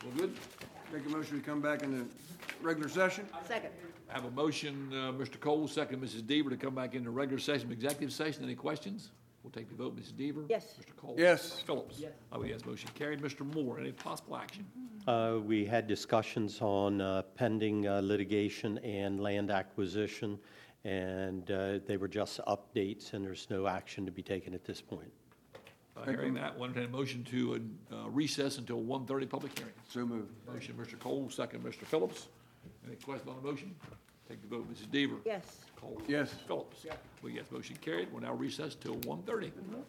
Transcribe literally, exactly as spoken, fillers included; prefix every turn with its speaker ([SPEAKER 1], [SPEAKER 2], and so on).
[SPEAKER 1] Well, good.
[SPEAKER 2] Make a motion to come back in the regular session?
[SPEAKER 3] Second.
[SPEAKER 1] I have a motion, uh, Mister Cole, second, Missus Deaver, to come back into regular session, executive session. Any questions? We'll take the vote. Missus Deaver?
[SPEAKER 3] Yes.
[SPEAKER 1] Mister Cole?
[SPEAKER 2] Yes.
[SPEAKER 1] Phillips? Yes. Oh, yes, motion carried. Mister Moore, any possible action?
[SPEAKER 4] Uh, We had discussions on uh, pending uh, litigation and land acquisition, and uh, they were just updates, and there's no action to be taken at this point.
[SPEAKER 1] Uh, Hearing that, one entertain a motion to uh, recess until one thirty public hearing.
[SPEAKER 2] So moved.
[SPEAKER 1] Motion, Mister Cole, second, Mister Phillips. Any questions on the motion? Take the vote. Missus Deaver?
[SPEAKER 3] Yes.
[SPEAKER 1] Cole?
[SPEAKER 2] Yes.
[SPEAKER 1] Phillips? Well, yes, motion carried. We'll now recess till one thirty.